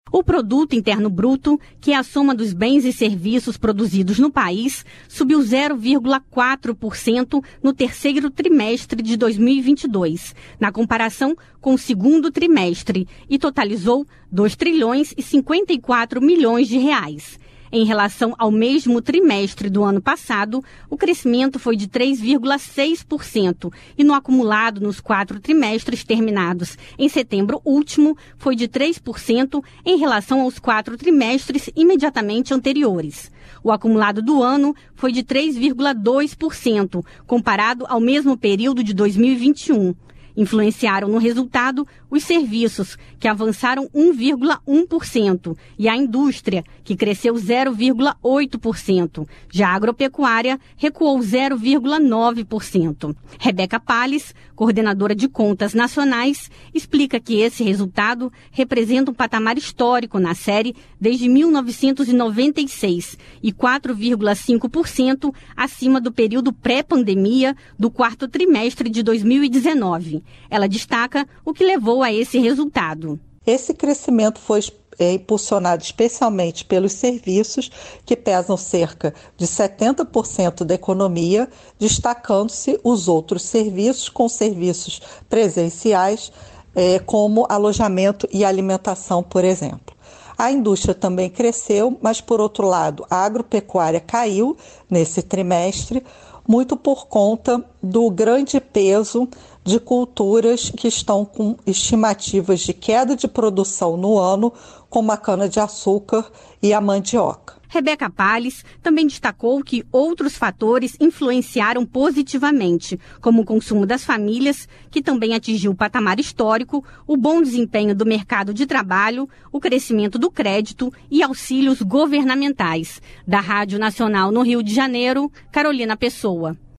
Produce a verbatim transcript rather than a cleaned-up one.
O Produto Interno Bruto, que é a soma dos bens e serviços produzidos no país, subiu zero vírgula quatro por cento no terceiro trimestre de dois mil e vinte e dois, na comparação com o segundo trimestre, e totalizou dois trilhões e cinquenta e quatro milhões de reais. Em relação ao mesmo trimestre do ano passado, o crescimento foi de três vírgula seis por cento e no acumulado nos quatro trimestres terminados em setembro último foi de três por cento em relação aos quatro trimestres imediatamente anteriores. O acumulado do ano foi de três vírgula dois por cento, comparado ao mesmo período de dois mil e vinte e um. Influenciaram no resultado os serviços, que avançaram um vírgula um por cento, e a indústria, que cresceu zero vírgula oito por cento. Já a agropecuária recuou zero vírgula nove por cento. Rebeca Palles, coordenadora de contas nacionais, explica que esse resultado representa um patamar histórico na série desde mil novecentos e noventa e seis e quatro vírgula cinco por cento acima do período pré-pandemia do quarto trimestre de dois mil e dezenove. Ela destaca o que levou a esse resultado. Esse crescimento foi é, impulsionado especialmente pelos serviços, que pesam cerca de setenta por cento da economia, destacando-se os outros serviços, com serviços presenciais, é, como alojamento e alimentação, por exemplo. A indústria também cresceu, mas, por outro lado, a agropecuária caiu nesse trimestre, muito por conta do grande peso de culturas que estão com estimativas de queda de produção no ano, como a cana-de-açúcar e a mandioca. Rebeca Palles também destacou que outros fatores influenciaram positivamente, como o consumo das famílias, que também atingiu o patamar histórico, o bom desempenho do mercado de trabalho, o crescimento do crédito e auxílios governamentais. Da Rádio Nacional no Rio de Janeiro, Carolina Pessoa.